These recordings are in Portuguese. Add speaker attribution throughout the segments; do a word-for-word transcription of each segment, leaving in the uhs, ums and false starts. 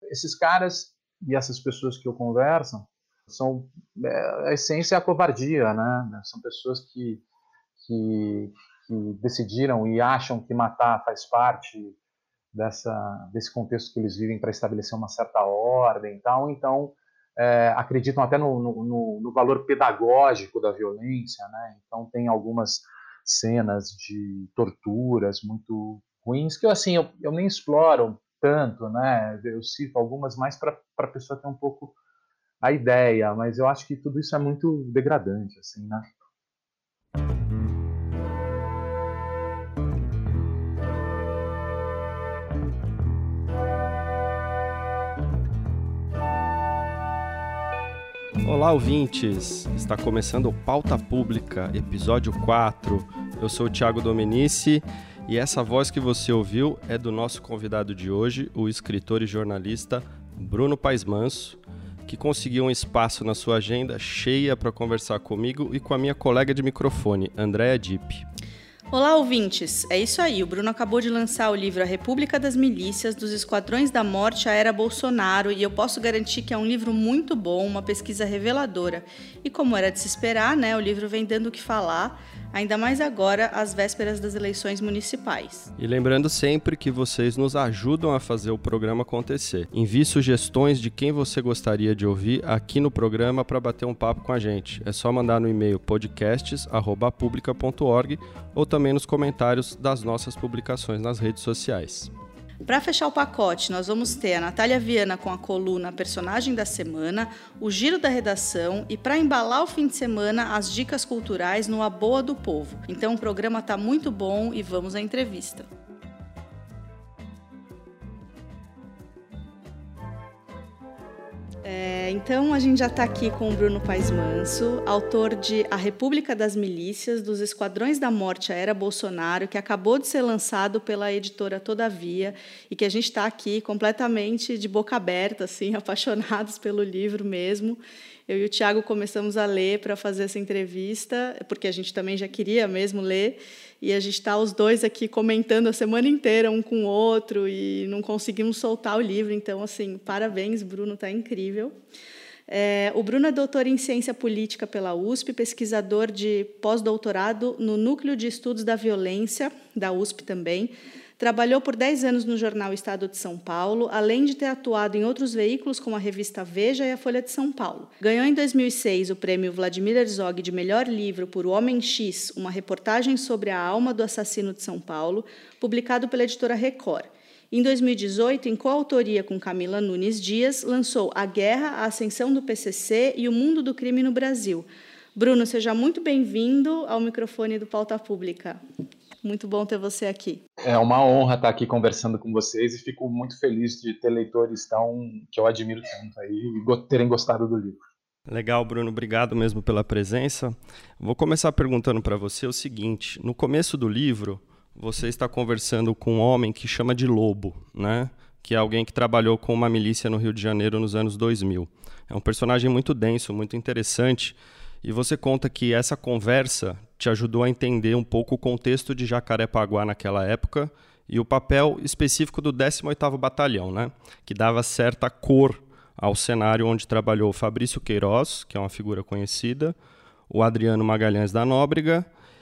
Speaker 1: esses caras e essas pessoas que eu converso são, a essência é a covardia, né? São pessoas que, que, que decidiram e acham que matar faz parte dessa, desse contexto que eles vivem para estabelecer uma certa ordem e tal, então é, acreditam até no, no, no valor pedagógico da violência, né? Então tem algumas cenas de torturas muito ruins que assim, eu, eu nem exploro tanto, né? Eu cito algumas mais para a pessoa ter um pouco a ideia, mas eu acho que tudo isso é muito degradante, assim, né?
Speaker 2: Olá, ouvintes! Está começando o Pauta Pública, episódio quatro. Eu sou o Thiago Domenici e essa voz que você ouviu é do nosso convidado de hoje, o escritor e jornalista Bruno Paes Manso, que conseguiu um espaço na sua agenda cheia para conversar comigo e com a minha colega de microfone, Andréa Dipp.
Speaker 3: Olá, ouvintes! É isso aí, o Bruno acabou de lançar o livro A República das Milícias, dos Esquadrões da Morte à Era Bolsonaro, e eu posso garantir que é um livro muito bom, uma pesquisa reveladora. E como era de se esperar, né, o livro vem dando o que falar, ainda mais agora, às vésperas das eleições municipais.
Speaker 2: E lembrando sempre que vocês nos ajudam a fazer o programa acontecer. Envie sugestões de quem você gostaria de ouvir aqui no programa para bater um papo com a gente. É só mandar no e-mail podcasts arroba publica ponto org ou também nos comentários das nossas publicações nas redes sociais.
Speaker 3: Para fechar o pacote, nós vamos ter a Natália Viana com a coluna Personagem da Semana, o Giro da Redação e, para embalar o fim de semana, as dicas culturais no A Boa do Povo. Então o programa está muito bom e vamos à entrevista. É, então a gente já está aqui com o Bruno Paes Manso, autor de A República das Milícias, dos Esquadrões da Morte à Era Bolsonaro, que acabou de ser lançado pela editora Todavia e que a gente está aqui completamente de boca aberta, assim, apaixonados pelo livro mesmo. Eu e o Thiago começamos a ler para fazer essa entrevista, porque a gente também já queria mesmo ler, e a gente está os dois aqui comentando a semana inteira, um com o outro, e não conseguimos soltar o livro. Então, assim, parabéns, Bruno, está incrível. É, o Bruno é doutor em Ciência Política pela U S P, pesquisador de pós-doutorado no Núcleo de Estudos da Violência, da U S P também. Trabalhou por dez anos no jornal Estado de São Paulo, além de ter atuado em outros veículos como a revista Veja e a Folha de São Paulo. Ganhou em dois mil e seis o prêmio Vladimir Herzog de melhor livro por O Homem X, uma reportagem sobre a alma do assassino de São Paulo, publicado pela editora Record. Em dois mil e dezoito, em coautoria com Camila Nunes Dias, lançou A Guerra, a Ascensão do P C C e o Mundo do Crime no Brasil. Bruno, seja muito bem-vindo ao microfone do Pauta Pública. Muito bom ter você aqui.
Speaker 1: É uma honra estar aqui conversando com vocês e fico muito feliz de ter leitores tão, que eu admiro tanto aí e terem gostado do livro.
Speaker 2: Legal, Bruno, obrigado mesmo pela presença. Vou começar perguntando para você o seguinte: no começo do livro, você está conversando com um homem que chama de Lobo, né? Que é alguém que trabalhou com uma milícia no Rio de Janeiro nos anos dois mil. É um personagem muito denso, muito interessante. E você conta que essa conversa te ajudou a entender um pouco o contexto de Jacarepaguá naquela época e o papel específico do décimo oitavo Batalhão, né? Que dava certa cor ao cenário onde trabalhou o Fabrício Queiroz, que é uma figura conhecida, o Adriano Magalhães da Nóbrega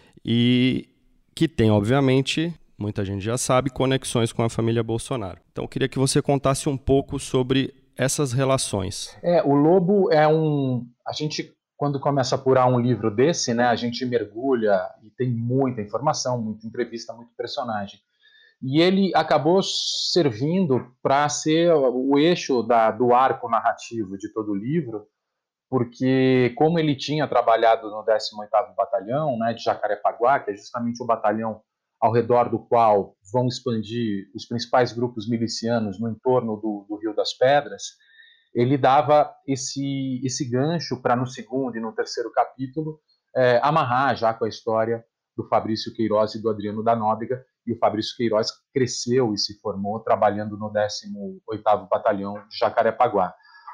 Speaker 2: e que tem, obviamente, muita gente já sabe, conexões com a família Bolsonaro. Então, eu queria que você contasse um pouco sobre essas relações.
Speaker 1: É, o Lobo é um... A gente... Quando começa a apurar um livro desse, né, a gente mergulha e tem muita informação, muita entrevista, muito personagem. E ele acabou servindo para ser o eixo da, do arco narrativo de todo o livro, porque como ele tinha trabalhado no décimo oitavo Batalhão, né, de Jacarepaguá, que é justamente o batalhão ao redor do qual vão expandir os principais grupos milicianos no entorno do, do Rio das Pedras, ele dava esse, esse gancho para no segundo e no terceiro capítulo é, amarrar já com a história do Fabrício Queiroz e do Adriano da Nóbrega, e o Fabrício Queiroz cresceu e se formou trabalhando no décimo oitavo Batalhão de Jacarepaguá.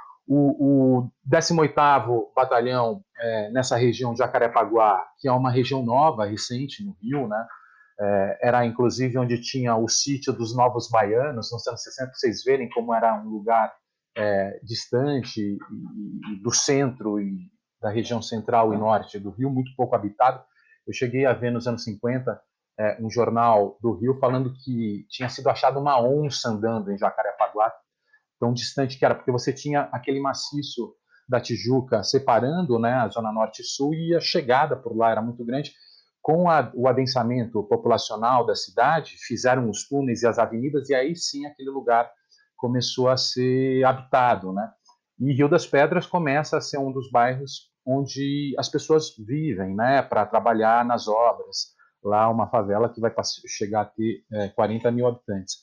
Speaker 1: O, o décimo oitavo Batalhão, é, nessa região de Jacarepaguá, que é uma região nova, recente no Rio, né, é, era inclusive onde tinha o sítio dos Novos Baianos, nos anos sessenta, vocês verem como era um lugar é, distante e, e do centro e da região central e norte do Rio, muito pouco habitado. Eu cheguei a ver nos anos cinquenta é, um jornal do Rio falando que tinha sido achada uma onça andando em Jacarepaguá, tão distante que era, porque você tinha aquele maciço da Tijuca separando, né, a zona norte e sul, e a chegada por lá era muito grande. Com a, o adensamento populacional da cidade, fizeram os túneis e as avenidas, e aí sim aquele lugar começou a ser habitado, né? E Rio das Pedras começa a ser um dos bairros onde as pessoas vivem, né, para trabalhar nas obras. Lá uma favela que vai chegar a ter é, quarenta mil habitantes.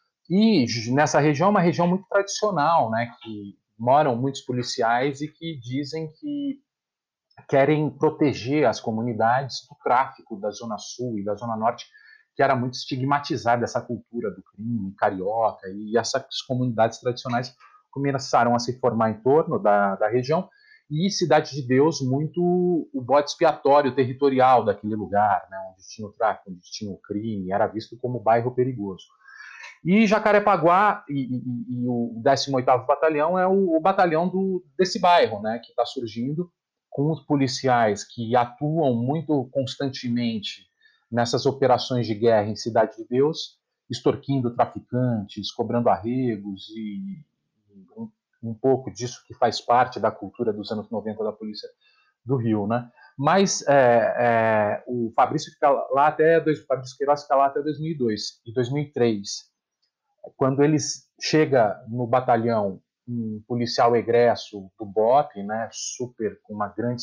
Speaker 1: E nessa região é uma região muito tradicional, né, que moram muitos policiais e que dizem que querem proteger as comunidades do tráfico da Zona Sul e da Zona Norte, que era muito estigmatizada essa cultura do crime carioca, e essas comunidades tradicionais começaram a se formar em torno da, da região, e Cidade de Deus muito o bode expiatório territorial daquele lugar, né, onde tinha o tráfico, onde tinha o crime, era visto como bairro perigoso. E Jacarepaguá e, e, e o décimo oitavo Batalhão é o, o batalhão do, desse bairro, né, que está surgindo, com os policiais que atuam muito constantemente nessas operações de guerra em Cidade de Deus, extorquindo traficantes, cobrando arregos e, e um, um pouco disso que faz parte da cultura dos anos noventa da Polícia do Rio, né? Mas é, é, o Fabrício fica lá até o Fabrício Queiroz fica lá até dois mil e dois e dois mil e três. Quando ele chega no batalhão, um policial egresso do B O P, né, super, com uma grande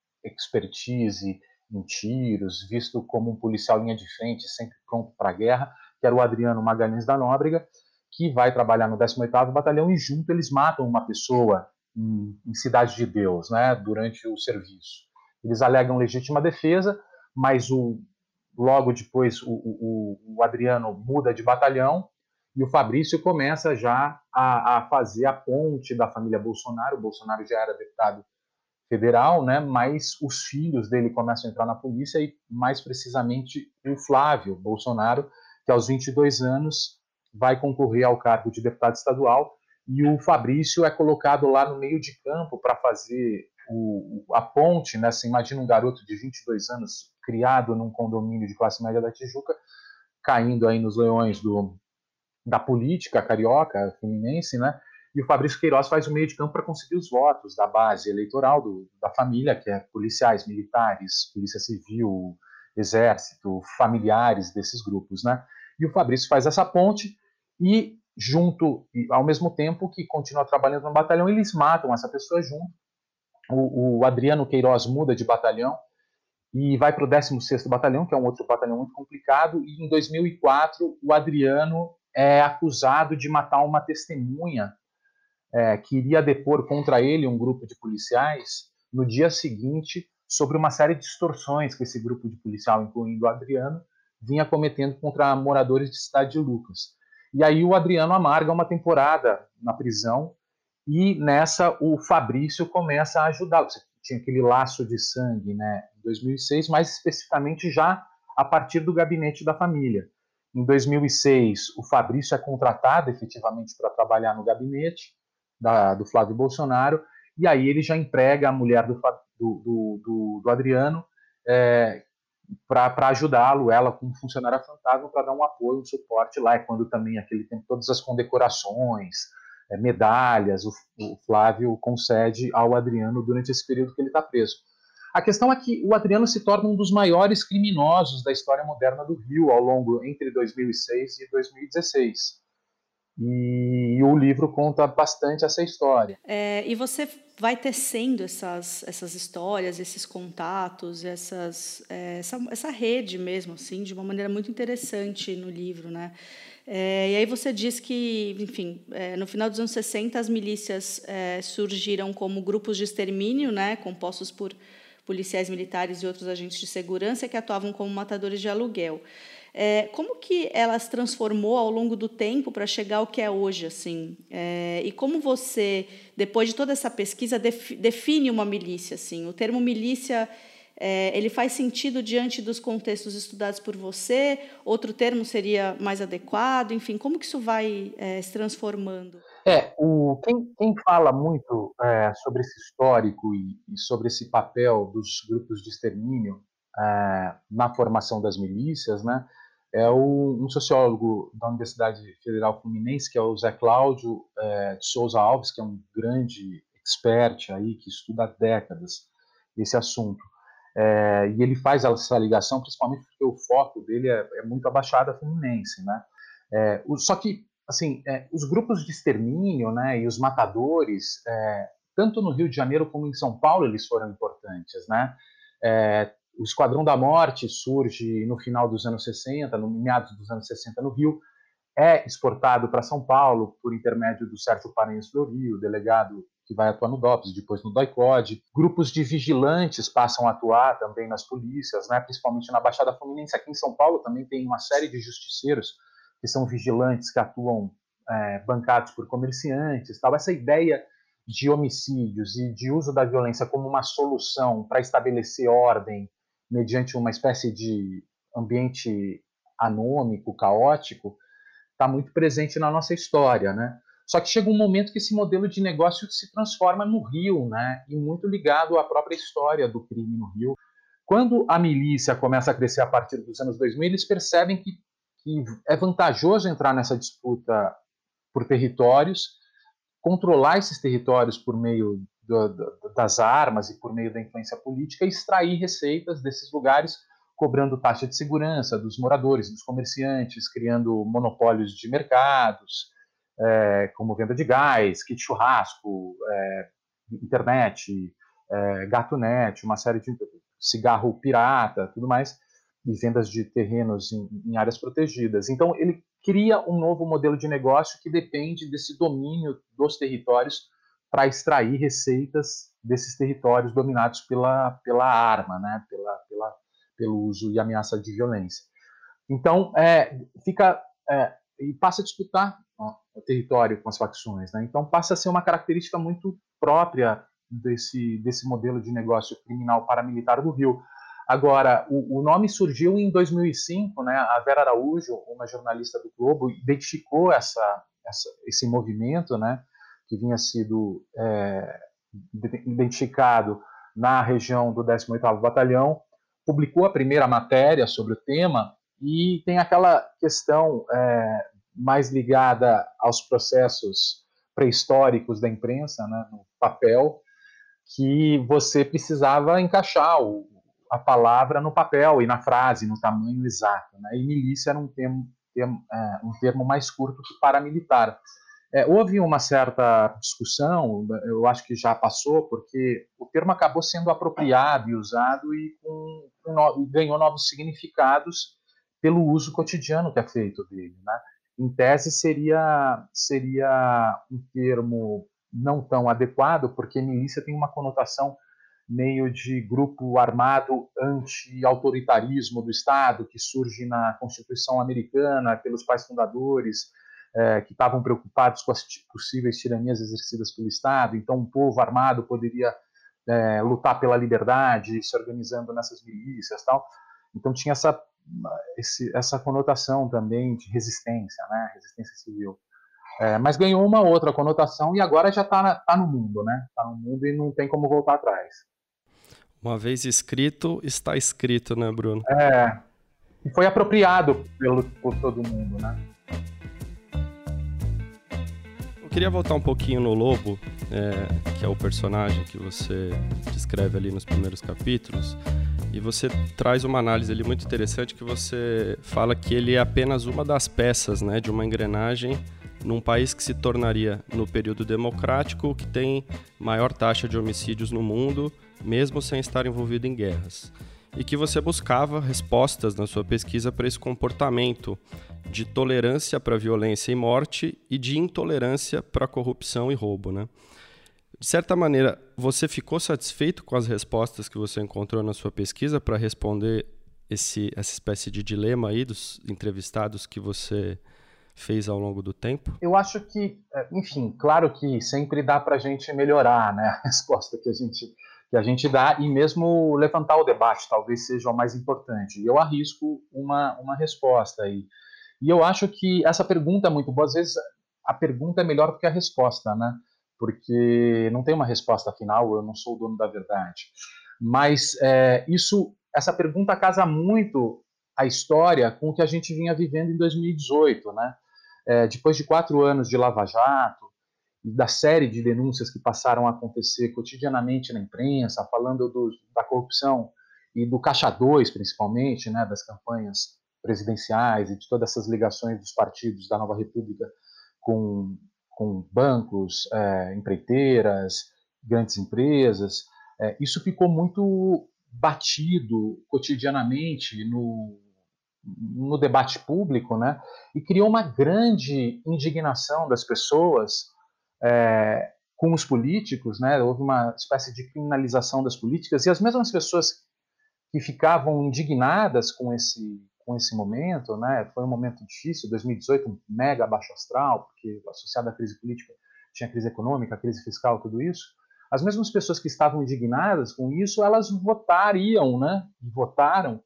Speaker 1: expertise em tiros, visto como um policial linha de frente, sempre pronto para a guerra, que era o Adriano Magalhães da Nóbrega, que vai trabalhar no décimo oitavo Batalhão, e junto eles matam uma pessoa em, em Cidade de Deus, né, durante o serviço. Eles alegam legítima defesa, mas o, logo depois o, o, o Adriano muda de batalhão, e o Fabrício começa já a, a fazer a ponte da família Bolsonaro. O Bolsonaro já era deputado federal, né? Mas os filhos dele começam a entrar na polícia, e mais precisamente o Flávio Bolsonaro, que aos vinte e dois anos vai concorrer ao cargo de deputado estadual, e o Fabrício é colocado lá no meio de campo para fazer o, a ponte, né? Você imagina um garoto de vinte e dois anos criado num condomínio de classe média da Tijuca, caindo aí nos leões do da política carioca, fluminense, né? E o Fabrício Queiroz faz o meio de campo para conseguir os votos da base eleitoral do, da família, que é policiais, militares, polícia civil, exército, familiares desses grupos, né? E o Fabrício faz essa ponte e junto, e ao mesmo tempo que continua trabalhando no batalhão, eles matam essa pessoa junto. O, o Adriano Queiroz muda de batalhão e vai para o décimo sexto Batalhão, que é um outro batalhão muito complicado, e em dois mil e quatro o Adriano é acusado de matar uma testemunha é, que iria depor contra ele um grupo de policiais no dia seguinte sobre uma série de extorsões que esse grupo de policial, incluindo o Adriano, vinha cometendo contra moradores de Cidade de Lucas. E aí o Adriano amarga uma temporada na prisão, e nessa o Fabrício começa a ajudá-lo. Você tinha aquele laço de sangue, né, em dois mil e seis, mais especificamente já a partir do gabinete da família. Em dois mil e seis, o Fabrício é contratado efetivamente para trabalhar no gabinete da, do Flávio Bolsonaro, e aí ele já emprega a mulher do, do, do, do Adriano é, para ajudá-lo, ela como funcionária fantasma, para dar um apoio, um suporte lá. É quando também aquele tempo todas as condecorações, é, medalhas, o, o Flávio concede ao Adriano durante esse período que ele está preso. A questão é que o Adriano se torna um dos maiores criminosos da história moderna do Rio ao longo entre dois mil e seis e dois mil e dezesseis. E o livro conta bastante essa história.
Speaker 3: É, e você vai tecendo essas, essas histórias, esses contatos, essas, é, essa, essa rede mesmo, assim, de uma maneira muito interessante no livro, né? É, e aí você diz que, enfim, é, no final dos anos sessenta, as milícias é, surgiram como grupos de extermínio, né, compostos por policiais militares e outros agentes de segurança que atuavam como matadores de aluguel. É, como que ela se transformou ao longo do tempo para chegar ao que é hoje, assim? É, e como você, depois de toda essa pesquisa, def, define uma milícia, assim? O termo milícia, é, ele faz sentido diante dos contextos estudados por você? Outro termo seria mais adequado? Enfim, como que isso vai é, se transformando?
Speaker 1: É, o, quem, quem fala muito é, sobre esse histórico e, e sobre esse papel dos grupos de extermínio é, na formação das milícias, né, é o, um sociólogo da Universidade Federal Fluminense, que é o Zé Cláudio é, de Souza Alves, que é um grande expert aí, que estuda há décadas esse assunto. É, e ele faz essa ligação, principalmente porque o foco dele é, é muito a Baixada Fluminense, né? É, o, só que, assim, é, os grupos de extermínio, né, e os matadores, é, tanto no Rio de Janeiro como em São Paulo, eles foram importantes, né? É, o Esquadrão da Morte surge no final dos anos sessenta, no meados dos anos sessenta no Rio, é exportado para São Paulo por intermédio do Sérgio Paranhos Fleury, o delegado que vai atuar no DOPS, depois no DOI-CODE. Grupos de vigilantes passam a atuar também nas polícias, né, principalmente na Baixada Fluminense. Aqui em São Paulo também tem uma série de justiceiros que são vigilantes, que atuam é, bancados por comerciantes. Tal. Essa ideia de homicídios e de uso da violência como uma solução para estabelecer ordem mediante uma espécie de ambiente anômico, caótico, está muito presente na nossa história, né? Só que chega um momento que esse modelo de negócio se transforma no Rio, né? E muito ligado à própria história do crime no Rio. Quando a milícia começa a crescer a partir dos anos dois mil, eles percebem que, que é vantajoso entrar nessa disputa por territórios, controlar esses territórios por meio do, do, das armas e por meio da influência política e extrair receitas desses lugares, cobrando taxa de segurança dos moradores, dos comerciantes, criando monopólios de mercados, é, como venda de gás, kit churrasco, é, internet, é, gato-net, uma série de cigarro pirata, tudo mais, e vendas de terrenos em, em áreas protegidas. Então, ele cria um novo modelo de negócio que depende desse domínio dos territórios para extrair receitas desses territórios dominados pela, pela arma, né? pela, pela, pelo uso e ameaça de violência. Então, é, fica é, e passa a disputar ó, o território com as facções. Né? Então, passa a ser uma característica muito própria desse, desse modelo de negócio criminal paramilitar do Rio. Agora, o, o nome surgiu em dois mil e cinco, né? A Vera Araújo, uma jornalista do Globo, identificou essa, essa, esse movimento, né? Que vinha sido é, identificado na região do décimo oitavo Batalhão, publicou a primeira matéria sobre o tema e tem aquela questão é, mais ligada aos processos pré-históricos da imprensa, né, no papel, que você precisava encaixar o, a palavra no papel e na frase, no tamanho exato. Né? E milícia era um termo, termo, é, um termo mais curto que paramilitar. É, houve uma certa discussão, eu acho que já passou, porque o termo acabou sendo apropriado e usado e, com, com, e ganhou novos significados pelo uso cotidiano que é feito dele. Né? Em tese, seria, seria um termo não tão adequado, porque milícia tem uma conotação meio de grupo armado anti-autoritarismo do Estado, que surge na Constituição Americana pelos pais fundadores, é, que estavam preocupados com as possíveis tiranias exercidas pelo Estado. Então, um povo armado poderia é, lutar pela liberdade, se organizando nessas milícias, tal. Então, tinha essa, esse, essa conotação também de resistência, né? Resistência civil. É, mas ganhou uma outra conotação e agora já está tá no mundo, né? Está no mundo e não tem como voltar atrás.
Speaker 2: Uma vez escrito, está escrito, né, Bruno?
Speaker 1: É, e foi apropriado pelo, por todo mundo, né?
Speaker 2: Eu queria voltar um pouquinho no Lobo, é, que é o personagem que você descreve ali nos primeiros capítulos, e você traz uma análise ali muito interessante que você fala que ele é apenas uma das peças, né, de uma engrenagem num país que se tornaria, no período democrático, o que tem maior taxa de homicídios no mundo, mesmo sem estar envolvido em guerras. E que você buscava respostas na sua pesquisa para esse comportamento de tolerância para violência e morte e de intolerância para corrupção e roubo, né? De certa maneira, você ficou satisfeito com as respostas que você encontrou na sua pesquisa para responder esse, essa espécie de dilema aí dos entrevistados que você fez ao longo do tempo?
Speaker 1: Eu acho que, enfim, claro que sempre dá para a gente melhorar, né, a resposta que a gente, que a gente dá e mesmo levantar o debate, talvez seja o mais importante. Eu arrisco uma, uma resposta aí. E eu acho que essa pergunta é muito boa. Às vezes a pergunta é melhor do que a resposta, né? Porque não tem uma resposta final, eu não sou o dono da verdade. Mas é, isso, essa pergunta casa muito a história com o que a gente vinha vivendo em dois mil e dezoito, né? É, depois de quatro anos de Lava Jato, e da série de denúncias que passaram a acontecer cotidianamente na imprensa, falando do, da corrupção e do Caixa dois, principalmente, né, das campanhas presidenciais e de todas essas ligações dos partidos da Nova República com, com bancos, é, empreiteiras, grandes empresas, é, isso ficou muito batido cotidianamente no, no debate público, né, e criou uma grande indignação das pessoas é, com os políticos, né, houve uma espécie de criminalização das políticas, e as mesmas pessoas que ficavam indignadas com esse, com esse momento, né, foi um momento difícil, dois mil e dezoito, um mega baixo astral, porque associado à crise política tinha crise econômica, crise fiscal, tudo isso. As mesmas pessoas que estavam indignadas com isso, elas votariam, né, e votaram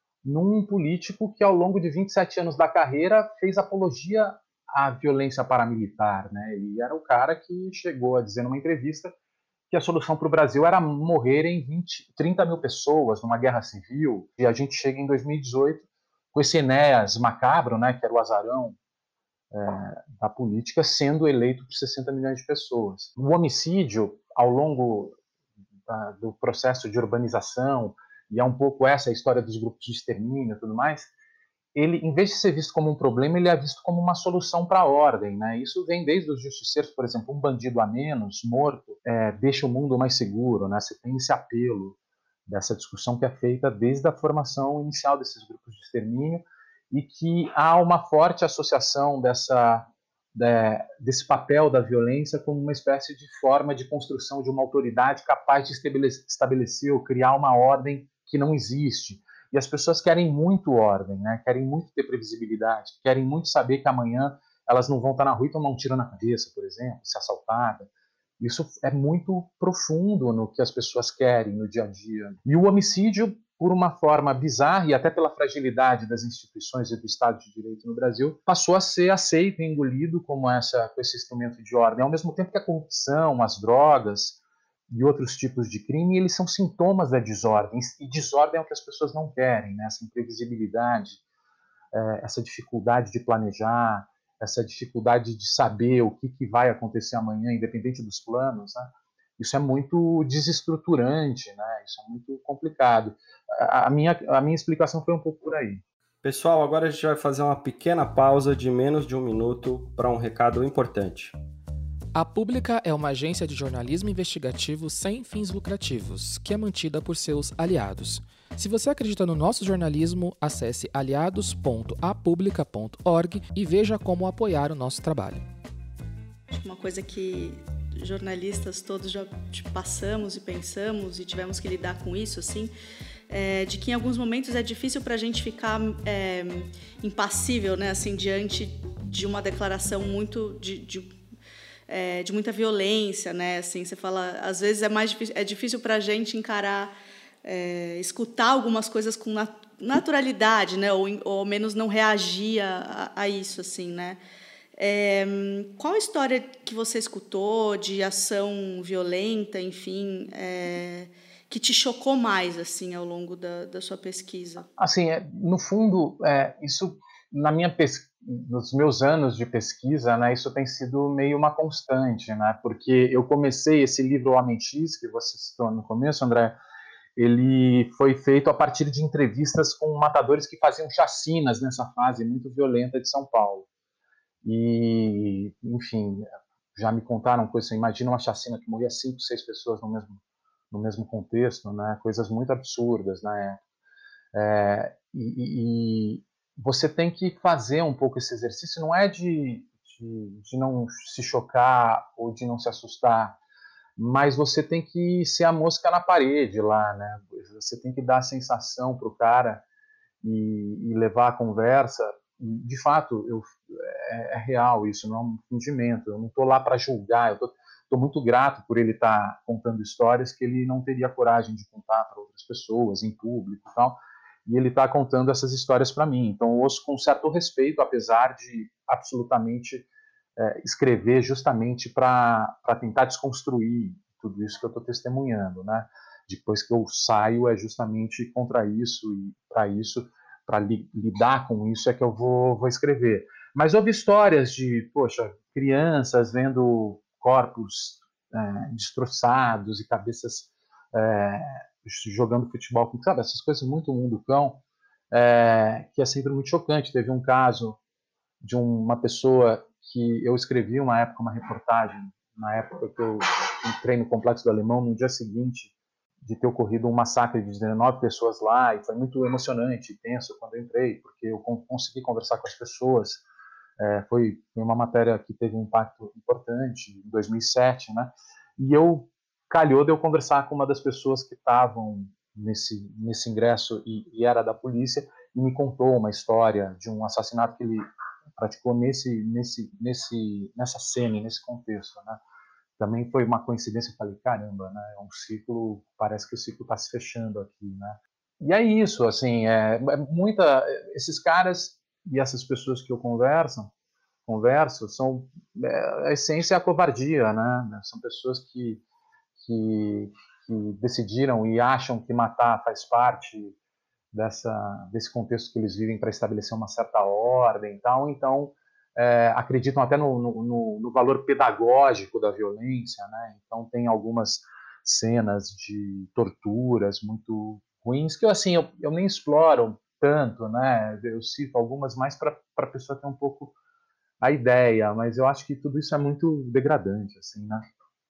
Speaker 1: num político que, ao longo de vinte e sete anos da carreira, fez apologia à violência paramilitar, né, e era o cara que chegou a dizer numa entrevista que a solução para o Brasil era morrerem vinte, trinta mil pessoas numa guerra civil, e a gente chega em dois mil e dezoito com esse Enéas macabro, né, que era o azarão é, da política, sendo eleito por sessenta milhões de pessoas. O homicídio, ao longo da, do processo de urbanização, e é um pouco essa a história dos grupos de extermínio e tudo mais, ele, em vez de ser visto como um problema, ele é visto como uma solução para a ordem, né? Isso vem desde os justiceiros, por exemplo, um bandido a menos, morto, é, deixa o mundo mais seguro, né? Você tem esse apelo dessa discussão que é feita desde a formação inicial desses grupos de extermínio e que há uma forte associação dessa, de, desse papel da violência como uma espécie de forma de construção de uma autoridade capaz de estabelecer, estabelecer ou criar uma ordem que não existe. E as pessoas querem muito ordem, né? Querem muito ter previsibilidade, querem muito saber que amanhã elas não vão estar na rua e tomar um tiro na cabeça, por exemplo, ser assaltada. Isso é muito profundo no que as pessoas querem no dia a dia. E o homicídio, por uma forma bizarra e até pela fragilidade das instituições e do Estado de Direito no Brasil, passou a ser aceito e engolido como essa, com esse instrumento de ordem. Ao mesmo tempo que a corrupção, as drogas e outros tipos de crime, eles são sintomas da desordem, e desordem é o que as pessoas não querem, né? Essa imprevisibilidade, essa dificuldade de planejar, essa dificuldade de saber o que, que vai acontecer amanhã, independente dos planos, né? Isso é muito desestruturante, né? Isso é muito complicado. A minha, a minha explicação foi um pouco por aí.
Speaker 2: Pessoal, agora a gente vai fazer uma pequena pausa de menos de um minuto para um recado importante.
Speaker 4: A Pública é uma agência de jornalismo investigativo sem fins lucrativos, que é mantida por seus aliados. Se você acredita no nosso jornalismo, acesse aliados ponto a publica ponto org e veja como apoiar o nosso trabalho.
Speaker 3: Uma coisa que jornalistas todos já passamos e pensamos e tivemos que lidar com isso, assim, é de que em alguns momentos é difícil para a gente ficar é, impassível, né, assim, diante de uma declaração muito de, de É, de muita violência, né? Assim, você fala, às vezes é mais difícil, é difícil para a gente encarar, é, escutar algumas coisas com nat- naturalidade, né? Ou, ou ao menos não reagir a, a isso, assim, né? É, qual a história que você escutou de ação violenta, enfim, é, que te chocou mais, assim, ao longo da, da sua pesquisa?
Speaker 1: Assim, é, no fundo, é, isso na minha pesquisa, nos meus anos de pesquisa, né, isso tem sido meio uma constante, né, porque eu comecei esse livro O Homem X, que você citou no começo, André, ele foi feito a partir de entrevistas com matadores que faziam chacinas nessa fase muito violenta de São Paulo. E, enfim, já me contaram coisas, você imagina uma chacina que morria cinco, seis pessoas no mesmo, no mesmo contexto, né, coisas muito absurdas, né, é, e, e você tem que fazer um pouco esse exercício, não é de, de, de não se chocar ou de não se assustar, mas você tem que ser a mosca na parede lá, né? Você tem que dar a sensação para o cara e, e levar a conversa. De fato, eu, é, é real isso, não é um fingimento. Eu não estou lá para julgar, eu estou muito grato por ele estar tá contando histórias que ele não teria coragem de contar para outras pessoas, em público e tal. E ele está contando essas histórias para mim. Então, eu ouço com certo respeito, apesar de absolutamente é, escrever justamente para tentar desconstruir tudo isso que eu estou testemunhando, né? Depois que eu saio é justamente contra isso e para isso, para li, lidar com isso é que eu vou, vou escrever. Mas houve histórias de, poxa, crianças vendo corpos é, destroçados e cabeças é, jogando futebol, sabe, essas coisas muito mundo cão, é, que é sempre muito chocante. Teve um caso de uma pessoa que eu escrevi uma época, uma reportagem, na época que eu entrei no Complexo do Alemão, no dia seguinte de ter ocorrido um massacre de dezenove pessoas lá, e foi muito emocionante e tenso quando eu entrei, porque eu consegui conversar com as pessoas. É, foi, foi uma matéria que teve um impacto importante em dois mil e sete, né? E eu calhou de eu conversar com uma das pessoas que estavam nesse nesse ingresso e, e era da polícia, e me contou uma história de um assassinato que ele praticou nesse nesse nesse nessa cena, nesse contexto, né? Também foi uma coincidência, eu falei, caramba, né? É um ciclo, parece que o ciclo está se fechando aqui, né? E é isso, assim, é, é muita, esses caras e essas pessoas que eu converso, converso, são, é, a essência é a covardia, né? São pessoas que, que, que decidiram e acham que matar faz parte dessa, desse contexto que eles vivem para estabelecer uma certa ordem e tal, então é, acreditam até no, no, no valor pedagógico da violência, né? Então tem algumas cenas de torturas muito ruins que assim eu, eu nem exploro tanto, né? Eu cito algumas mais para a pessoa ter um pouco a ideia, mas eu acho que tudo isso é muito degradante, assim, né?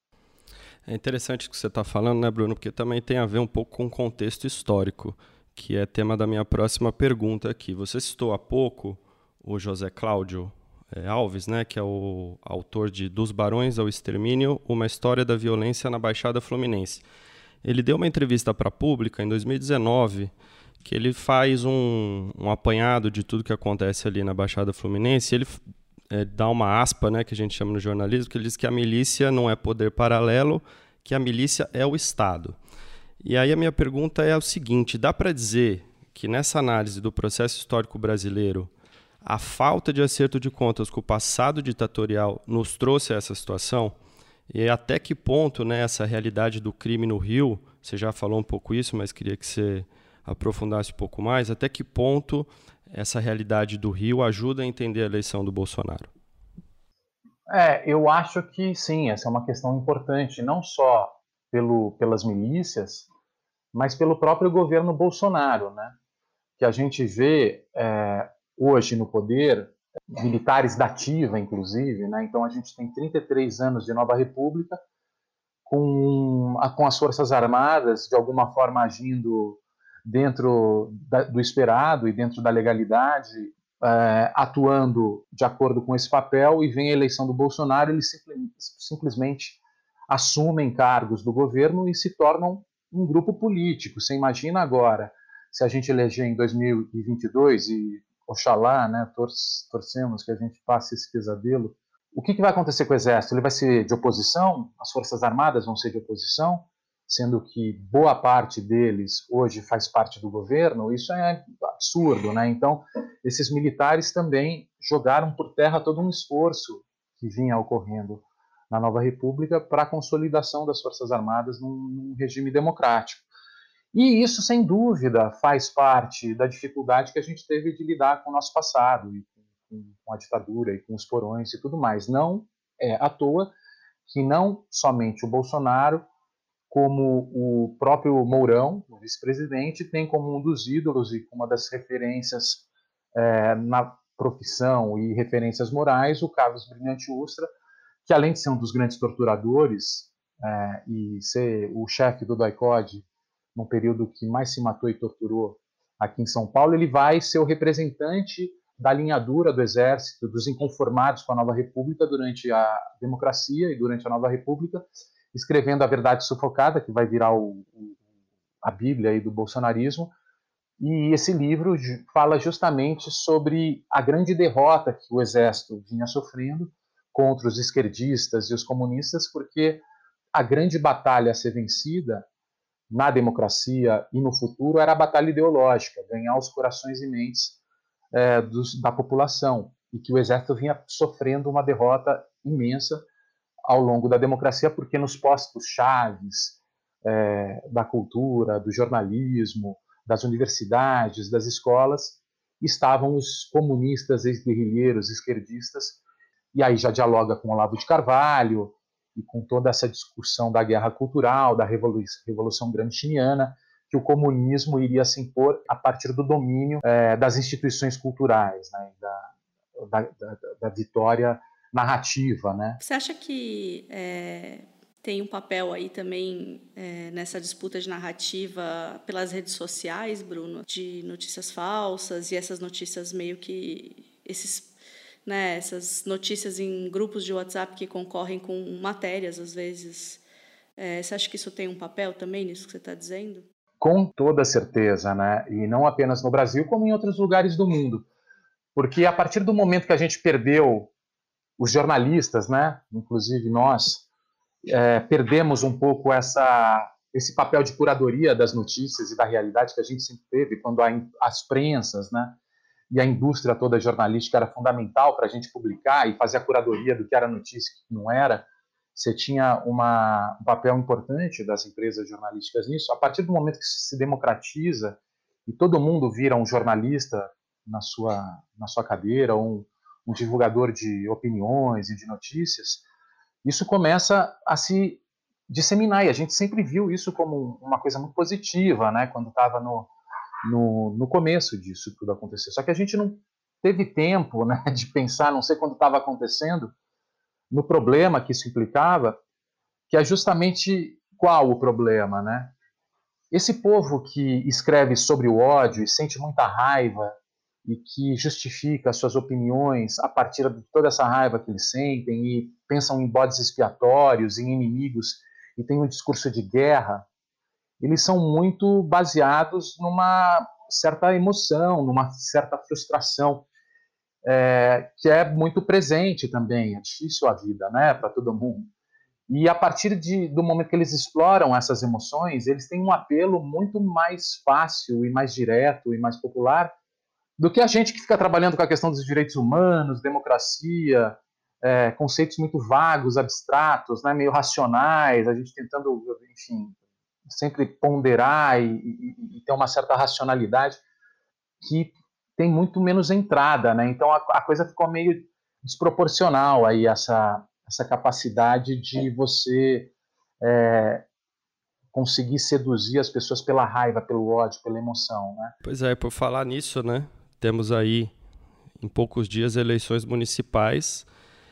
Speaker 2: É interessante o que você está falando, né, Bruno? Porque também tem a ver um pouco com o contexto histórico, que é tema da minha próxima pergunta aqui. Você citou há pouco o José Cláudio é, Alves, né, que é o autor de Dos Barões ao Extermínio, uma história da violência na Baixada Fluminense. Ele deu uma entrevista para a Pública em dois mil e dezenove, que ele faz um, um apanhado de tudo que acontece ali na Baixada Fluminense. Ele é, dá uma aspa, né, que a gente chama no jornalismo, que ele diz que a milícia não é poder paralelo, que a milícia é o Estado. E aí a minha pergunta é o seguinte, dá para dizer que nessa análise do processo histórico brasileiro, a falta de acerto de contas com o passado ditatorial nos trouxe a essa situação? E até que ponto, né, essa realidade do crime no Rio, você já falou um pouco isso, mas queria que você aprofundasse um pouco mais, até que ponto essa realidade do Rio ajuda a entender a eleição do Bolsonaro?
Speaker 1: É, eu acho que sim, essa é uma questão importante, não só pelo, pelas milícias, mas pelo próprio governo Bolsonaro, né? Que a gente vê é, hoje no poder, militares da ativa, inclusive, né? Então a gente tem trinta e três anos de Nova República, com, com as Forças Armadas, de alguma forma, agindo dentro da, do esperado e dentro da legalidade, é, atuando de acordo com esse papel, e vem a eleição do Bolsonaro, eles simples, simplesmente assumem cargos do governo e se tornam um grupo político. Você imagina agora, se a gente eleger em dois mil e vinte e dois, e oxalá, né, tor torcemos que a gente passe esse pesadelo, o que, que vai acontecer com o Exército? Ele vai ser de oposição? As Forças Armadas vão ser de oposição? Sendo que boa parte deles hoje faz parte do governo? Isso é absurdo, né? Então, esses militares também jogaram por terra todo um esforço que vinha ocorrendo na Nova República para a consolidação das Forças Armadas num, num regime democrático. E isso, sem dúvida, faz parte da dificuldade que a gente teve de lidar com o nosso passado, e com a ditadura e com os porões e tudo mais. Não é à toa que não somente o Bolsonaro, como o próprio Mourão, o vice-presidente, tem como um dos ídolos e uma das referências é, na profissão e referências morais o Carlos Brilhante Ustra, que além de ser um dos grandes torturadores é, e ser o chefe do DOI-CODE num período que mais se matou e torturou aqui em São Paulo, ele vai ser o representante da linha dura do Exército, dos inconformados com a Nova República durante a democracia e durante a Nova República, escrevendo A Verdade Sufocada, que vai virar o, o, a Bíblia aí do bolsonarismo. E esse livro fala justamente sobre a grande derrota que o Exército vinha sofrendo contra os esquerdistas e os comunistas, porque a grande batalha a ser vencida na democracia e no futuro era a batalha ideológica, ganhar os corações e mentes É, dos, da população. e que o exército vinha sofrendo uma derrota imensa ao longo da democracia, porque nos postos chaves é, da cultura, do jornalismo, das universidades, das escolas, estavam os comunistas, ex-guerrilheiros, esquerdistas, e aí já dialoga com Olavo de Carvalho e com toda essa discussão da guerra cultural, da Revolução, Revolução Gramsciana, que o comunismo iria se impor a partir do domínio é, das instituições culturais, né, da, da, da, da vitória narrativa, né?
Speaker 3: Você acha que é, tem um papel aí também é, nessa disputa de narrativa pelas redes sociais, Bruno, de notícias falsas e essas notícias meio que esses, né, essas notícias em grupos de WhatsApp que concorrem com matérias às vezes? É, você acha que isso tem um papel também nisso que você está dizendo?
Speaker 1: Com toda certeza, né? E não apenas no Brasil, como em outros lugares do mundo, porque a partir do momento que a gente perdeu os jornalistas, né, inclusive nós, é, perdemos um pouco essa, esse papel de curadoria das notícias e da realidade que a gente sempre teve, quando a, as prensas, né, e a indústria toda jornalística era fundamental para a gente publicar e fazer a curadoria do que era notícia e o que não era. Você tinha uma, um papel importante das empresas jornalísticas nisso. A partir do momento que se democratiza e todo mundo vira um jornalista na sua, na sua cadeira, ou um um divulgador de opiniões e de notícias, isso começa a se disseminar, e a gente sempre viu isso como uma coisa muito positiva, né, quando estava no, no, no começo disso tudo acontecer. Só que a gente não teve tempo, né, de pensar, não sei quando estava acontecendo, no problema que isso implicava, que é justamente qual o problema, né? Esse povo que escreve sobre o ódio e sente muita raiva e que justifica suas opiniões a partir de toda essa raiva que eles sentem e pensam em bodes expiatórios, em inimigos, e tem um discurso de guerra, eles são muito baseados numa certa emoção, numa certa frustração, é, que é muito presente também. É difícil a vida, né, para todo mundo. E a partir de, do momento que eles exploram essas emoções, eles têm um apelo muito mais fácil e mais direto e mais popular do que a gente que fica trabalhando com a questão dos direitos humanos, democracia, é, conceitos muito vagos, abstratos, né, meio racionais, a gente tentando, enfim, sempre ponderar e, e, e ter uma certa racionalidade que tem muito menos entrada, né? Então a, a coisa ficou meio desproporcional aí, essa, essa capacidade de você é, conseguir seduzir as pessoas pela raiva, pelo ódio, pela emoção, né?
Speaker 2: Pois é, por falar nisso, né? Temos aí, em poucos dias, eleições municipais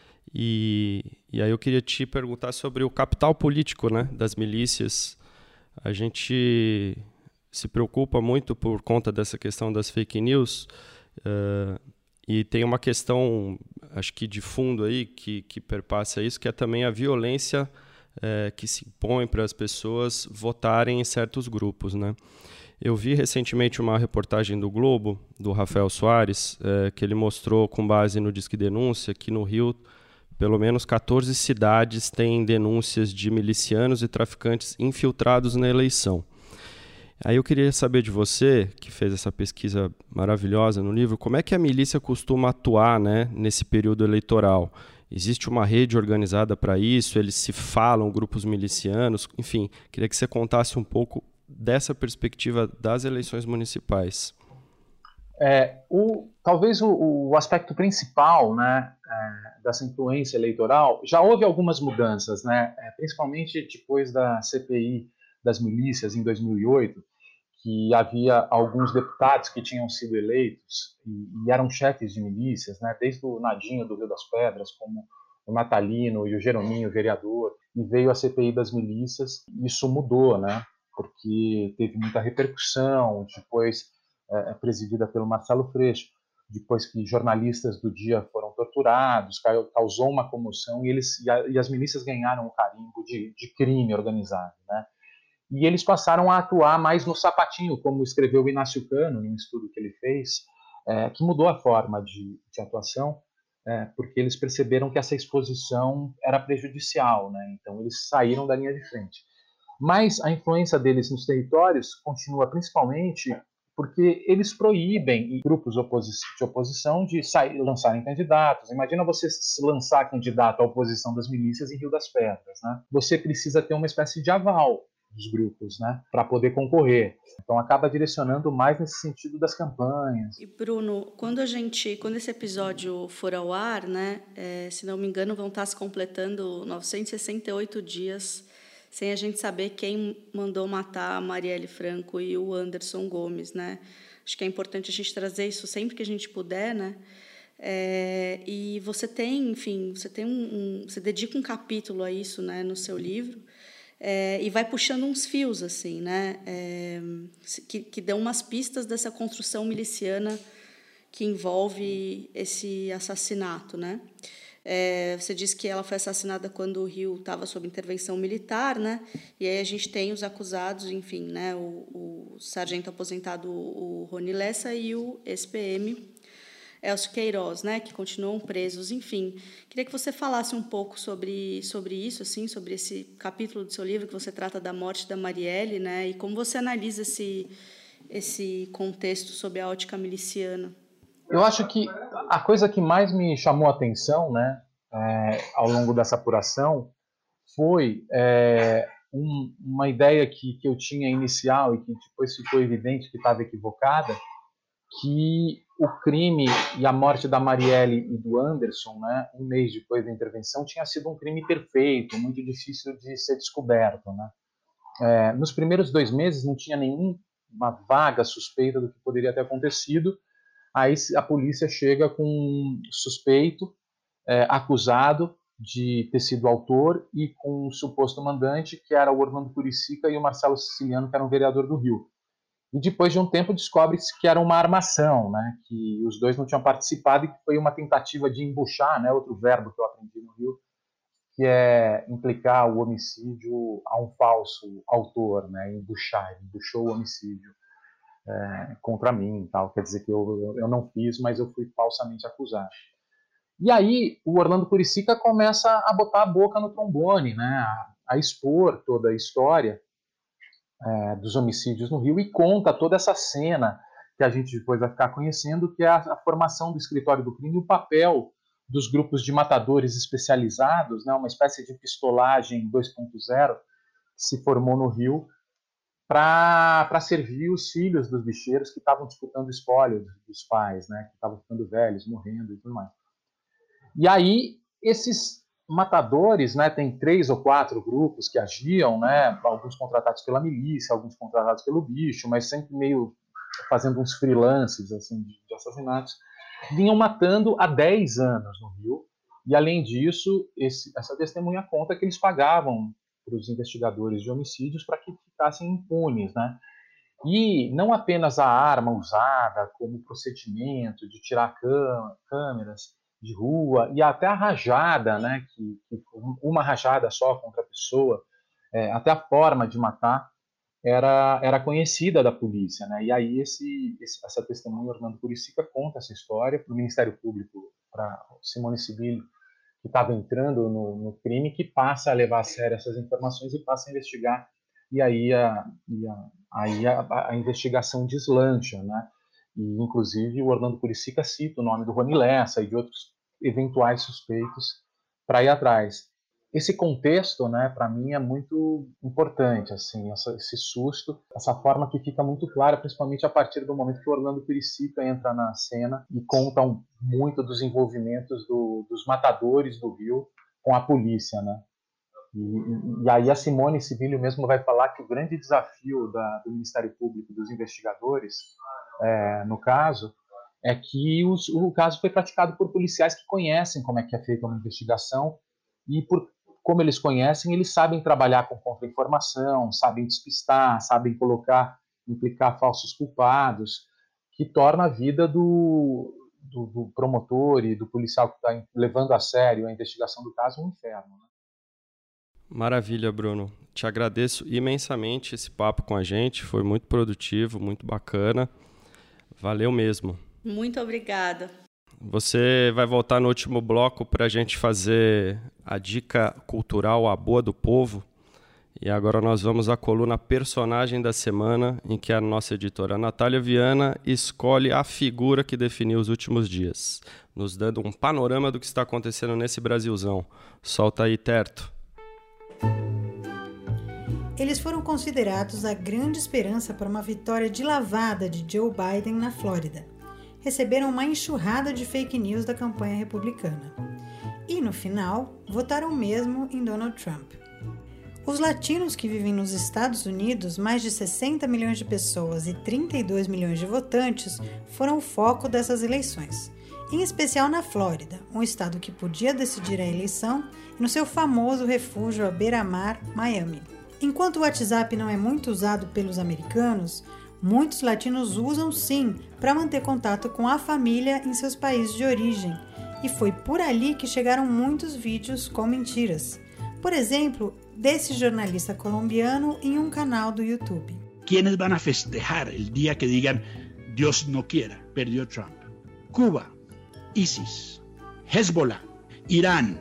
Speaker 2: e, e aí eu queria te perguntar sobre o capital político, né, das milícias. A gente se preocupa muito por conta dessa questão das fake news uh, e tem uma questão, acho que de fundo aí, que, que perpassa isso, que é também a violência uh, que se impõe para as pessoas votarem em certos grupos, né? Eu vi recentemente uma reportagem do Globo, do Rafael Soares, é, que ele mostrou, com base no Disque Denúncia, que no Rio, pelo menos catorze cidades têm denúncias de milicianos e traficantes infiltrados na eleição. Aí eu queria saber de você, que fez essa pesquisa maravilhosa no livro, como é que a milícia costuma atuar, né, nesse período eleitoral? Existe uma rede organizada para isso? Eles se falam, grupos milicianos? Enfim, queria que você contasse um pouco dessa perspectiva das eleições municipais.
Speaker 1: É, o, talvez o, o aspecto principal, né, é, dessa influência eleitoral, já houve algumas mudanças, né, é, principalmente depois da C P I das milícias em dois mil e oito, que havia alguns deputados que tinham sido eleitos e, e eram chefes de milícias, né, desde o Nadinho do Rio das Pedras, como o Natalino e o Jerominho, vereador, e veio a C P I das milícias, e isso mudou, né, porque teve muita repercussão, depois é, presidida pelo Marcelo Freixo, depois que jornalistas do Dia foram torturados, causou uma comoção, e, eles, e, a, e as milícias ganharam o carimbo de, de crime organizado, né? E eles passaram a atuar mais no sapatinho, como escreveu o Inácio Cano, num estudo que ele fez, é, que mudou a forma de, de atuação, é, porque eles perceberam que essa exposição era prejudicial, né? Então eles saíram da linha de frente. Mas a influência deles nos territórios continua principalmente porque eles proíbem grupos oposi de oposição de sair, lançarem candidatos. Imagina você se lançar candidato à oposição das milícias em Rio das Pedras, né? Você precisa ter uma espécie de aval dos grupos, né, para poder concorrer. Então acaba direcionando mais nesse sentido das campanhas.
Speaker 3: E Bruno, quando a gente, quando esse episódio for ao ar, né, é, se não me engano, vão estar se completando novecentos e sessenta e oito dias sem a gente saber quem mandou matar a Marielle Franco e o Anderson Gomes, né? Acho que é importante a gente trazer isso sempre que a gente puder, né? É, e você tem, enfim, você tem um, um, você dedica um capítulo a isso, né, no seu livro, é, e vai puxando uns fios, assim, né? É, que, que dão umas pistas dessa construção miliciana que envolve esse assassinato, né? É, você disse que ela foi assassinada quando o Rio estava sob intervenção militar, né? E aí a gente tem os acusados, enfim, né? O, o sargento aposentado, o Rony Lessa, e o ex P M Elcio Queiroz, né? Que continuam presos. Enfim, queria que você falasse um pouco sobre, sobre isso, assim, sobre esse capítulo do seu livro que você trata da morte da Marielle, né? E como você analisa esse, esse contexto sob a ótica miliciana.
Speaker 1: Eu acho que a coisa que mais me chamou a atenção, né, é, ao longo dessa apuração foi é, um, uma ideia que, que eu tinha inicial e que depois ficou evidente que estava equivocada, que o crime e a morte da Marielle e do Anderson, né, um mês depois da intervenção, tinha sido um crime perfeito, muito difícil de ser descoberto, né? É, nos primeiros dois meses não tinha nenhuma vaga suspeita do que poderia ter acontecido. Aí a polícia chega com um suspeito, é, acusado de ter sido autor, e com um suposto mandante, que era o Orlando Curicica, e o Marcelo Siciliano, que era um vereador do Rio. E depois de um tempo descobre-se que era uma armação, né, que os dois não tinham participado e que foi uma tentativa de embuchar, né, outro verbo que eu aprendi no Rio, que é implicar o homicídio a um falso autor, né, embuchar, ele embuchou o homicídio. É, contra mim, tal. Quer dizer que eu, eu não fiz, mas eu fui falsamente acusado. E aí o Orlando Curicica começa a botar a boca no trombone, né, a, a expor toda a história é, dos homicídios no Rio, e conta toda essa cena que a gente depois vai ficar conhecendo, que é a, a formação do escritório do crime e o papel dos grupos de matadores especializados, né, uma espécie de pistolagem dois ponto zero que se formou no Rio para servir os filhos dos bicheiros que estavam disputando o espólio dos pais, né, que estavam ficando velhos, morrendo e tudo mais. E aí, esses matadores, né, tem três ou quatro grupos que agiam, né, alguns contratados pela milícia, alguns contratados pelo bicho, mas sempre meio fazendo uns freelances assim, de, de assassinatos, vinham matando há dez anos no Rio, e além disso, esse, essa testemunha conta que eles pagavam para os investigadores de homicídios para que ficassem impunes, né? E não apenas a arma usada como procedimento de tirar câmeras de rua, e até a rajada, né? Que, que uma rajada só contra a pessoa, é, até a forma de matar era, era conhecida da polícia, né? E aí esse, esse, essa testemunha, Orlando Curicica, conta essa história para o Ministério Público, para Simone Sibilio, que estava entrando no, no crime, que passa a levar a sério essas informações e passa a investigar, e aí a, e a, aí a, a investigação deslancha, né? E, inclusive, o Orlando Curicica cita o nome do Rony Lessa e de outros eventuais suspeitos para ir atrás. Esse contexto, né, para mim, é muito importante, assim, essa, esse susto, essa forma que fica muito clara, principalmente a partir do momento que o Orlando Curicica entra na cena e conta um, muito dos envolvimentos do, dos matadores do Rio com a polícia, né? E, e aí a Simone Sibilio mesmo vai falar que o grande desafio da, do Ministério Público, dos investigadores, é, no caso, é que os, o caso foi praticado por policiais que conhecem como é que é feita uma investigação, e por como eles conhecem, eles sabem trabalhar com contra-informação, sabem despistar, sabem colocar, implicar falsos culpados, que torna a vida do, do, do promotor e do policial que está levando a sério a investigação do caso um inferno, né?
Speaker 2: Maravilha, Bruno. Te agradeço imensamente esse papo com a gente, foi muito produtivo, muito bacana. Valeu mesmo.
Speaker 3: Muito obrigada.
Speaker 2: Você vai voltar no último bloco para a gente fazer a dica cultural A Boa do Povo. E agora nós vamos à coluna Personagem da Semana, em que a nossa editora Natália Viana escolhe a figura que definiu os últimos dias, nos dando um panorama do que está acontecendo nesse Brasilzão. Solta aí, Terto.
Speaker 5: Eles foram considerados a grande esperança para uma vitória de lavada de Joe Biden na Flórida. Receberam uma enxurrada de fake news da campanha republicana. E, no final, votaram mesmo em Donald Trump. Os latinos que vivem nos Estados Unidos, mais de sessenta milhões de pessoas e trinta e dois milhões de votantes, foram o foco dessas eleições. Em especial na Flórida, um estado que podia decidir a eleição, e no seu famoso refúgio à beira-mar, Miami. Enquanto o WhatsApp não é muito usado pelos americanos, muitos latinos usam sim para manter contato com a família em seus países de origem. E foi por ali que chegaram muitos vídeos com mentiras. Por exemplo, desse jornalista colombiano em um canal do YouTube.
Speaker 6: ¿Quiénes van a festejar el día que digan Dios no quiera, perdió Trump? Cuba, ISIS, Hezbollah, Irán,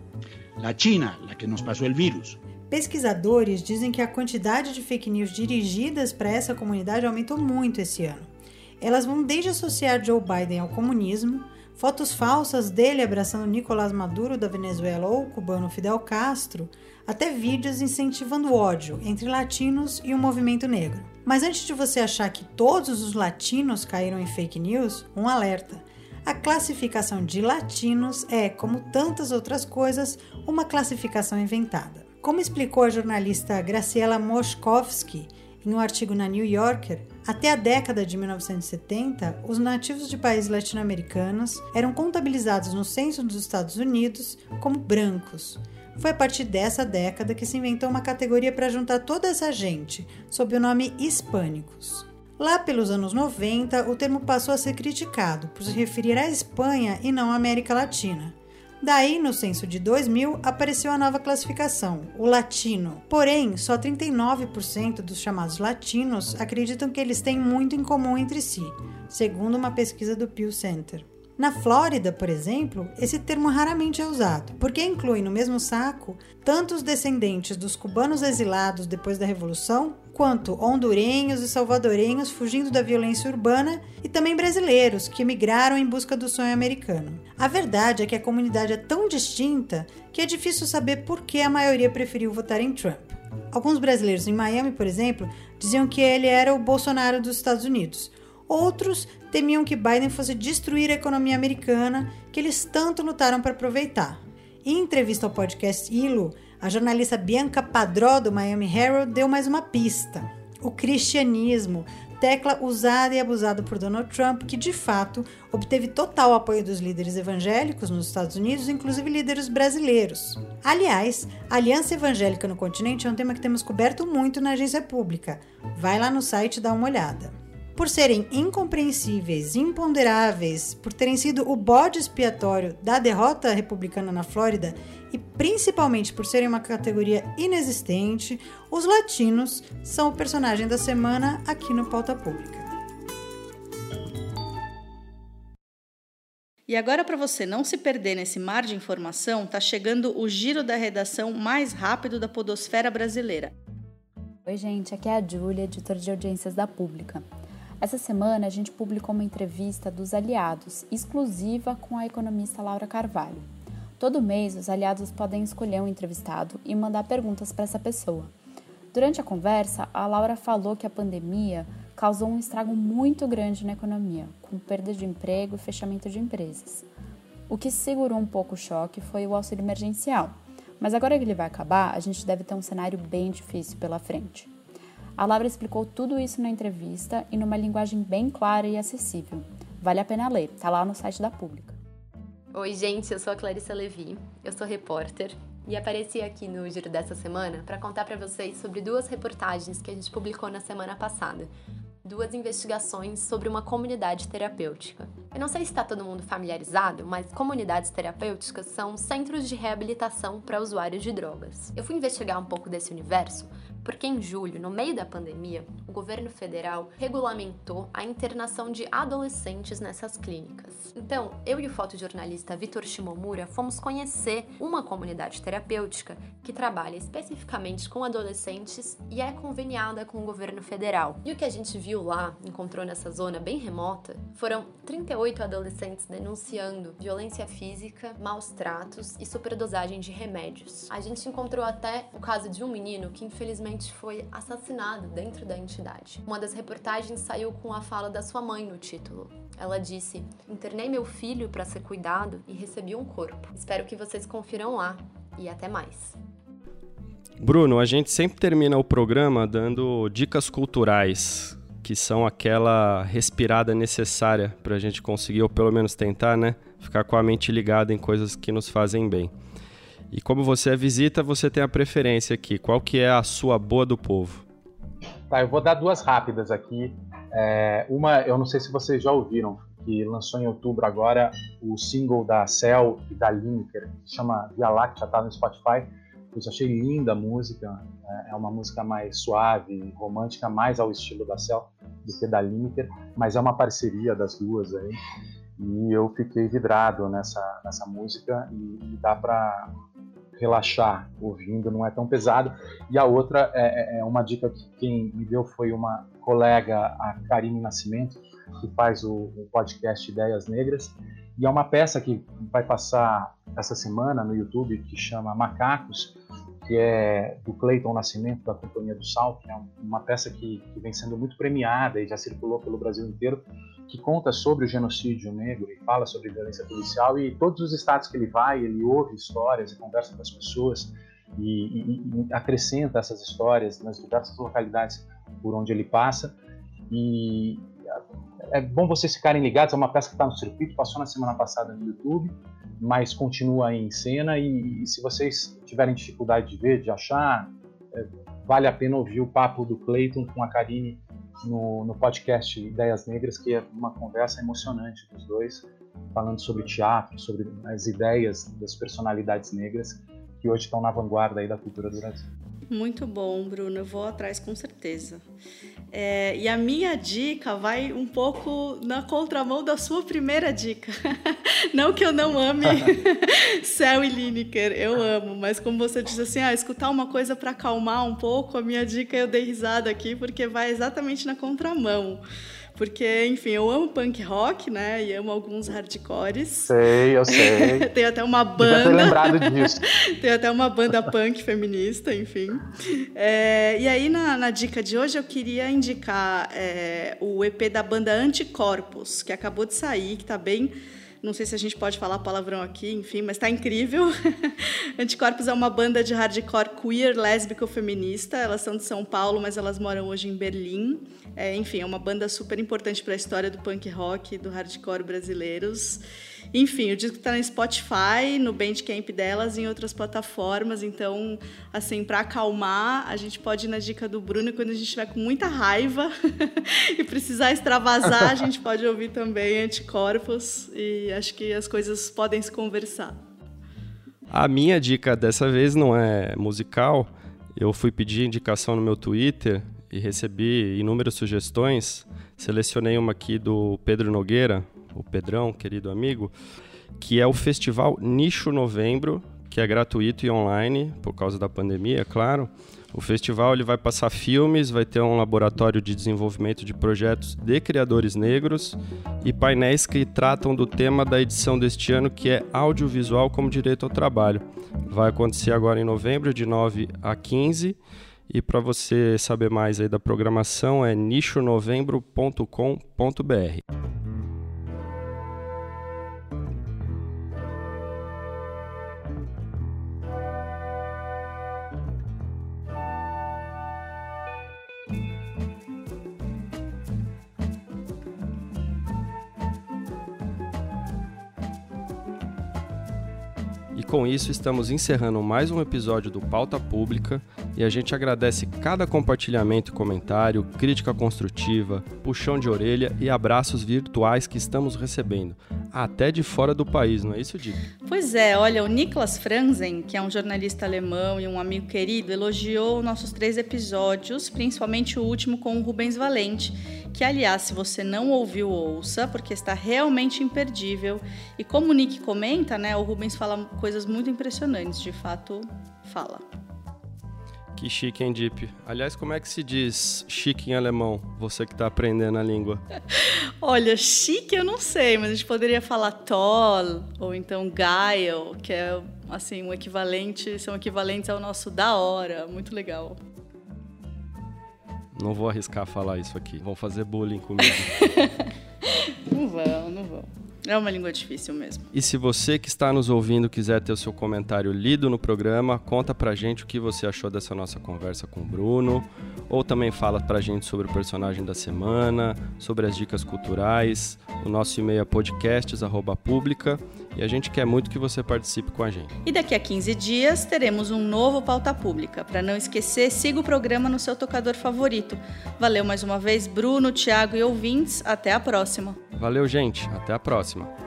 Speaker 6: la China, la que nos pasó el virus.
Speaker 5: Pesquisadores dizem que a quantidade de fake news dirigidas para essa comunidade aumentou muito esse ano. Elas vão desde associar Joe Biden ao comunismo, fotos falsas dele abraçando Nicolás Maduro da Venezuela ou o cubano Fidel Castro, até vídeos incentivando ódio entre latinos e o movimento negro. Mas antes de você achar que todos os latinos caíram em fake news, um alerta. A classificação de latinos é, como tantas outras coisas, uma classificação inventada. Como explicou a jornalista Graciela Moszkowski em um artigo na New Yorker, até a década de mil novecentos e setenta, os nativos de países latino-americanos eram contabilizados no censo dos Estados Unidos como brancos. Foi a partir dessa década que se inventou uma categoria para juntar toda essa gente, sob o nome hispânicos. Lá pelos anos noventa, o termo passou a ser criticado por se referir à Espanha e não à América Latina. Daí, no censo de dois mil, apareceu a nova classificação, o latino. Porém, só trinta e nove por cento dos chamados latinos acreditam que eles têm muito em comum entre si, segundo uma pesquisa do Pew Center. Na Flórida, por exemplo, esse termo raramente é usado, porque inclui no mesmo saco tanto os descendentes dos cubanos exilados depois da Revolução, quanto hondurenhos e salvadorenhos fugindo da violência urbana e também brasileiros que emigraram em busca do sonho americano. A verdade é que a comunidade é tão distinta que é difícil saber por que a maioria preferiu votar em Trump. Alguns brasileiros em Miami, por exemplo, diziam que ele era o Bolsonaro dos Estados Unidos. Outros temiam que Biden fosse destruir a economia americana, que eles tanto lutaram para aproveitar. Em entrevista ao podcast I L O, a jornalista Bianca Padró, do Miami Herald, deu mais uma pista. O cristianismo, tecla usada e abusada por Donald Trump, que de fato obteve total apoio dos líderes evangélicos nos Estados Unidos, inclusive líderes brasileiros. Aliás, a aliança evangélica no continente é um tema que temos coberto muito na Agência Pública. Vai lá no site e dá uma olhada. Por serem incompreensíveis, imponderáveis, por terem sido o bode expiatório da derrota republicana na Flórida e principalmente por serem uma categoria inexistente, os latinos são o personagem da semana aqui no Pauta Pública.
Speaker 3: E agora, para você não se perder nesse mar de informação, está chegando o giro da redação mais rápido da podosfera brasileira.
Speaker 7: Oi, gente, aqui é a Júlia, editora de audiências da Pública. Essa semana a gente publicou uma entrevista dos aliados, exclusiva com a economista Laura Carvalho. Todo mês, os aliados podem escolher um entrevistado e mandar perguntas para essa pessoa. Durante a conversa, a Laura falou que a pandemia causou um estrago muito grande na economia, com perda de emprego e fechamento de empresas. O que segurou um pouco o choque foi o auxílio emergencial, mas agora que ele vai acabar, a gente deve ter um cenário bem difícil pela frente. A Laura explicou tudo isso na entrevista e numa linguagem bem clara e acessível. Vale a pena ler, tá lá no site da Pública.
Speaker 8: Oi, gente, eu sou a Clarissa Levi, eu sou repórter e apareci aqui no Giro dessa semana para contar para vocês sobre duas reportagens que a gente publicou na semana passada. Duas investigações sobre uma comunidade terapêutica. Eu não sei se está todo mundo familiarizado, mas comunidades terapêuticas são centros de reabilitação para usuários de drogas. Eu fui investigar um pouco desse universo Porque em julho, no meio da pandemia, o governo federal regulamentou a internação de adolescentes nessas clínicas. Então, eu e o fotojornalista Vitor Shimomura fomos conhecer uma comunidade terapêutica que trabalha especificamente com adolescentes e é conveniada com o governo federal. E o que a gente viu lá, encontrou nessa zona bem remota, foram trinta e oito adolescentes denunciando violência física, maus tratos e superdosagem de remédios. A gente encontrou até o caso de um menino que infelizmente foi assassinado dentro da entidade. Uma das reportagens saiu com a fala da sua mãe no título. Ela disse: "Internei meu filho para ser cuidado e recebi um corpo. Espero que vocês confiram lá e até mais."
Speaker 2: Bruno, a gente sempre termina o programa dando dicas culturais, que são aquela respirada necessária para a gente conseguir, ou pelo menos tentar, né, ficar com a mente ligada em coisas que nos fazem bem. E como você é visita, você tem a preferência aqui. Qual que é a sua boa do povo?
Speaker 1: Tá, eu vou dar duas rápidas aqui. É, uma, eu não sei se vocês já ouviram, que lançou em outubro agora o single da Cell e da Lineker, que chama Via Láctea, tá no Spotify. Eu achei linda a música, é uma música mais suave, romântica, mais ao estilo da Cell do que da Lineker, mas é uma parceria das duas aí, e eu fiquei vidrado nessa, nessa música, e, e dá para relaxar ouvindo, não é tão pesado. E a outra é, é uma dica que quem me deu foi uma colega, a Karine Nascimento, que faz o, o podcast Ideias Negras, e é uma peça que vai passar essa semana no YouTube, que chama Macacos, que é do Cleiton Nascimento, da Companhia do Sal, que é uma peça que, que vem sendo muito premiada e já circulou pelo Brasil inteiro, que conta sobre o genocídio negro e fala sobre violência policial, e todos os estados que ele vai, ele ouve histórias e conversa com as pessoas e, e, e acrescenta essas histórias nas diversas localidades por onde ele passa. E é bom vocês ficarem ligados, é uma peça que está no circuito, passou na semana passada no YouTube, mas continua aí em cena, e, e se vocês tiverem dificuldade de ver, de achar, é, vale a pena ouvir o papo do Cleiton com a Karine no, no podcast Ideias Negras, que é uma conversa emocionante dos dois, falando sobre teatro, sobre as ideias das personalidades negras que hoje estão na vanguarda aí da cultura do Brasil.
Speaker 3: Muito bom, Bruno, eu vou atrás com certeza. É, e a minha dica vai um pouco na contramão da sua primeira dica. Não que eu não ame Cell e Lineker, eu amo, mas como você disse assim, ah, escutar uma coisa para acalmar um pouco, a minha dica eu dei risada aqui, porque vai exatamente na contramão. Porque, enfim, eu amo punk rock, né? E amo alguns hardcores.
Speaker 1: Sei, eu sei.
Speaker 3: Tem até uma banda.
Speaker 1: Devia ter lembrado disso.
Speaker 3: Tem até uma banda punk feminista, enfim. É, e aí, na, na dica de hoje, eu queria indicar é, o E P da banda Anticorpos, que acabou de sair, que está bem... Não sei se a gente pode falar palavrão aqui, enfim, mas tá incrível. Anticorpos é uma banda de hardcore queer, lésbico, feminista. Elas são de São Paulo, mas elas moram hoje em Berlim. É, enfim, é uma banda super importante para a história do punk rock e do hardcore brasileiros. Enfim, o disco está no Spotify, no Bandcamp delas e em outras plataformas. Então, assim, para acalmar, a gente pode ir na dica do Bruno, quando a gente estiver com muita raiva e precisar extravasar, a gente pode ouvir também Anticorpos, e acho que as coisas podem se conversar.
Speaker 2: A minha dica dessa vez não é musical. Eu fui pedir indicação no meu Twitter e recebi inúmeras sugestões. Selecionei uma aqui do Pedro Nogueira, o Pedrão, querido amigo, que é o Festival Nicho Novembro, que é gratuito e online, por causa da pandemia, é claro. O festival ele vai passar filmes, vai ter um laboratório de desenvolvimento de projetos de criadores negros e painéis que tratam do tema da edição deste ano, que é audiovisual como direito ao trabalho. Vai acontecer agora em novembro, de nove a quinze, e para você saber mais aí da programação é nicho novembro ponto com ponto b r. Com isso, estamos encerrando mais um episódio do Pauta Pública. E a gente agradece cada compartilhamento e comentário, crítica construtiva, puxão de orelha e abraços virtuais que estamos recebendo, até de fora do país, não é isso, Dick?
Speaker 3: Pois é, olha, o Niklas Franzen, que é um jornalista alemão e um amigo querido, elogiou nossos três episódios, principalmente o último com o Rubens Valente, que, aliás, se você não ouviu, ouça, porque está realmente imperdível. E como o Nick comenta, né, o Rubens fala coisas muito impressionantes, de fato, fala.
Speaker 2: Que chique, hein, Deep? Aliás, como é que se diz chique em alemão? Você que está aprendendo a língua.
Speaker 3: Olha, chique eu não sei, mas a gente poderia falar toll, ou então geil, que é, assim, um equivalente, são equivalentes ao nosso da hora. Muito legal.
Speaker 2: Não vou arriscar falar isso aqui. Vão fazer bullying comigo.
Speaker 3: Não vão, não vão. É uma língua difícil mesmo.
Speaker 2: E se você que está nos ouvindo quiser ter o seu comentário lido no programa, conta pra gente o que você achou dessa nossa conversa com o Bruno, ou também fala pra gente sobre o personagem da semana, sobre as dicas culturais. O nosso e-mail é podcasts arroba publica e a gente quer muito que você participe com a gente.
Speaker 3: E daqui a quinze dias teremos um novo Pauta Pública. Para não esquecer, siga o programa no seu tocador favorito. Valeu mais uma vez, Bruno, Thiago e ouvintes. Até a próxima.
Speaker 2: Valeu, gente. Até a próxima.